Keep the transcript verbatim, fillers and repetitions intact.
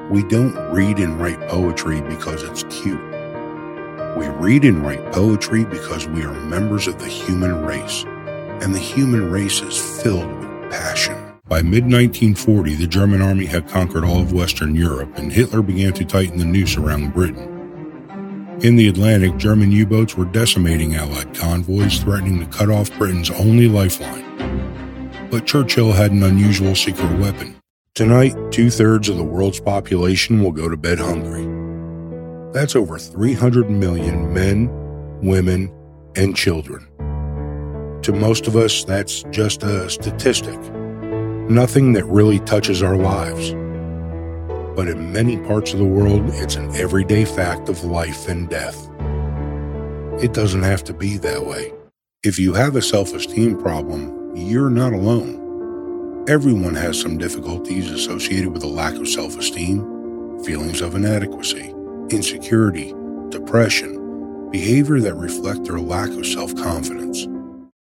We don't read and write poetry because it's cute. We read and write poetry because we are members of the human race, and the human race is filled with passion. By mid nineteen forty, the German army had conquered all of Western Europe, and Hitler began to tighten the noose around Britain. In the Atlantic, German U-boats were decimating Allied convoys, threatening to cut off Britain's only lifeline. But Churchill had an unusual secret weapon. Tonight, two-thirds of the world's population will go to bed hungry. That's over three hundred million men, women, and children. To most of us, that's just a statistic. Nothing that really touches our lives. But in many parts of the world, it's an everyday fact of life and death. It doesn't have to be that way. If you have a self-esteem problem, you're not alone. Everyone has some difficulties associated with a lack of self-esteem, feelings of inadequacy, insecurity, depression, behavior that reflect their lack of self-confidence.